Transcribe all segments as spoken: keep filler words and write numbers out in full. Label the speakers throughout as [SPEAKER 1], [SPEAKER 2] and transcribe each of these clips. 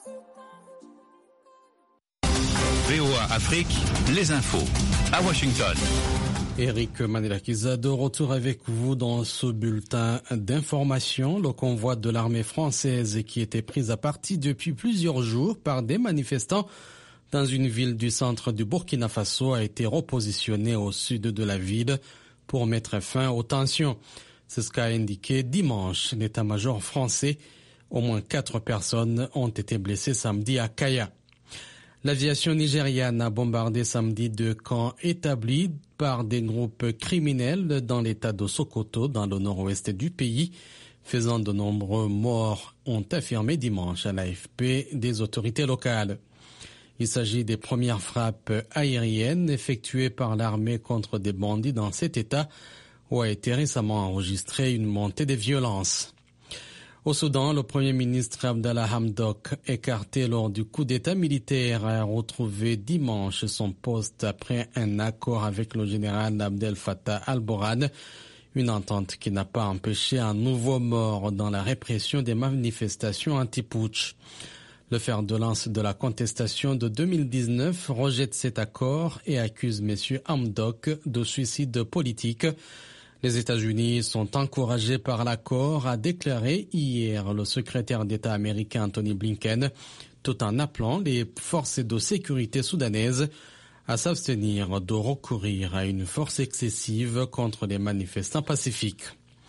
[SPEAKER 1] V O A Afrique, les infos à Washington.
[SPEAKER 2] Eric Manelakiza de retour avec vous dans ce bulletin d'information. Le convoi de l'armée française qui était pris à partie depuis plusieurs jours par des manifestants dans une ville du centre du Burkina Faso a été repositionné au sud de la ville pour mettre fin aux tensions. C'est ce qu'a indiqué dimanche l'état-major français. Au moins quatre personnes ont été blessées samedi à Kaya. L'aviation nigériane a bombardé samedi deux camps établis par des groupes criminels dans l'état de Sokoto, dans le nord-ouest du pays, faisant de nombreux morts, ont affirmé dimanche à l'A F P des autorités locales. Il s'agit des premières frappes aériennes effectuées par l'armée contre des bandits dans cet état où a été récemment enregistrée une montée des violences. Au Soudan, le Premier ministre Abdallah Hamdok, écarté lors du coup d'État militaire, a retrouvé dimanche son poste après un accord avec le général Abdel Fattah al-Burhan, une entente qui n'a pas empêché un nouveau mort dans la répression des manifestations anti-putsch. Le fer de lance de la contestation de deux mille dix-neuf rejette cet accord et accuse M. Hamdok de suicide politique. Les États-Unis sont encouragés par l'accord, a déclaré hier le secrétaire d'État américain Anthony Blinken, tout en appelant les forces de sécurité soudanaises à s'abstenir de recourir à une force excessive contre les manifestants pacifiques.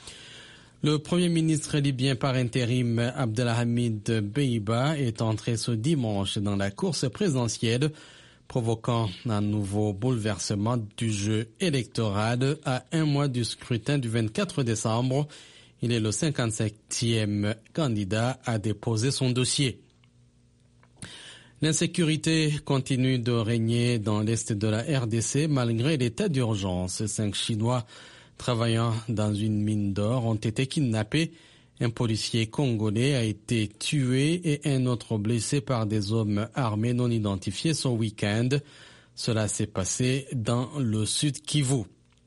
[SPEAKER 2] Le Premier ministre libyen par intérim Abdelhamid Beiba est entré ce dimanche dans la course présidentielle, provoquant un nouveau bouleversement du jeu électoral à un mois du scrutin du vingt-quatre décembre. Il est le cinquante-septième candidat à déposer son dossier. L'insécurité continue de régner dans l'est de la R D C malgré l'état d'urgence. Cinq Chinois travaillant dans une mine d'or ont été kidnappés. Un policier congolais a été tué et un autre blessé par des hommes armés non identifiés ce week-end. Cela s'est passé dans le sud Kivu.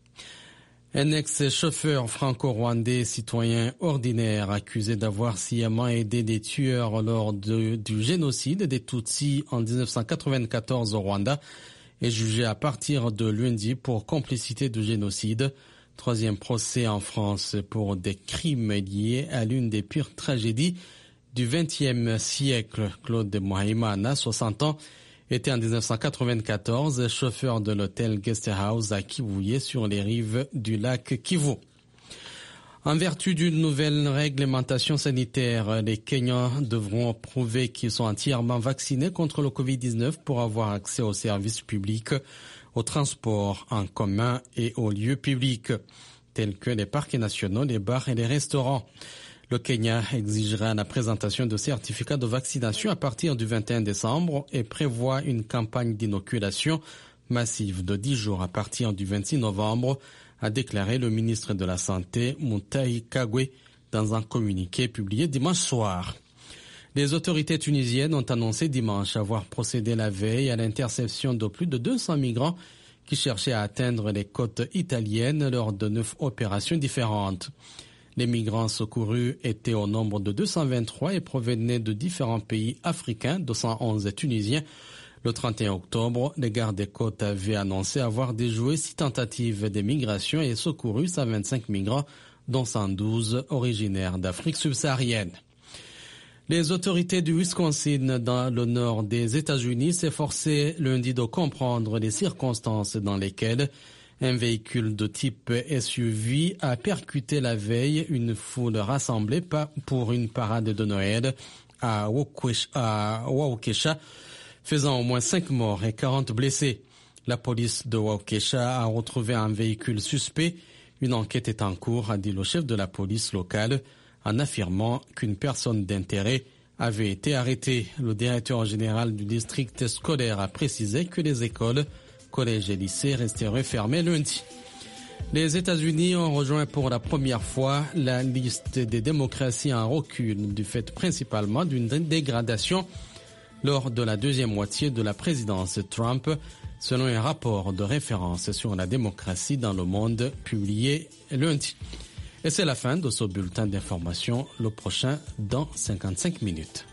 [SPEAKER 2] Un ex-chauffeur franco-rwandais citoyen ordinaire accusé d'avoir sciemment aidé des tueurs lors de, du génocide des Tutsis en dix-neuf cent quatre-vingt-quatorze au Rwanda est jugé à partir de lundi pour complicité de génocide. Troisième procès en France pour des crimes liés à l'une des pires tragédies du vingtième siècle. Claude Mohaimana, soixante ans, était en dix-neuf cent quatre-vingt-quatorze chauffeur de l'hôtel Guest House à Kivuye sur les rives du lac Kivu. En vertu d'une nouvelle réglementation sanitaire, les Kenyans devront prouver qu'ils sont entièrement vaccinés contre le covid dix-neuf pour avoir accès aux services publics, aux transports en commun et aux lieux publics, tels que les parcs nationaux, les bars et les restaurants. Le Kenya exigera la présentation de certificats de vaccination à partir du vingt et un décembre et prévoit une campagne d'inoculation massive de dix jours à partir du vingt-six novembre, a déclaré le ministre de la Santé, Mutahi Kagwe, dans un communiqué publié dimanche soir. Les autorités tunisiennes ont annoncé dimanche avoir procédé la veille à l'interception de plus de deux cents migrants qui cherchaient à atteindre les côtes italiennes lors de neuf opérations différentes. Les migrants secourus étaient au nombre de deux cent vingt-trois et provenaient de différents pays africains, deux cent onze tunisiens. Le trente et un octobre, les gardes-côtes avaient annoncé avoir déjoué six tentatives d'émigration et secouru cent vingt-cinq migrants, dont cent douze originaires d'Afrique subsaharienne. Les autorités du Wisconsin, dans le nord des États-Unis, s'efforçaient lundi de comprendre les circonstances dans lesquelles un véhicule de type S U V a percuté la veille une foule rassemblée pour une parade de Noël à Waukesha, faisant au moins cinq morts et quarante blessés. La police de Waukesha a retrouvé un véhicule suspect. Une enquête est en cours, a dit le chef de la police locale, en affirmant qu'une personne d'intérêt avait été arrêtée. Le directeur général du district scolaire a précisé que les écoles, collèges et lycées resteraient fermés lundi. Les États-Unis ont rejoint pour la première fois la liste des démocraties en recul, du fait principalement d'une dégradation lors de la deuxième moitié de la présidence Trump, selon un rapport de référence sur la démocratie dans le monde publié lundi. Et c'est la fin de ce bulletin d'information, le prochain dans cinquante-cinq minutes.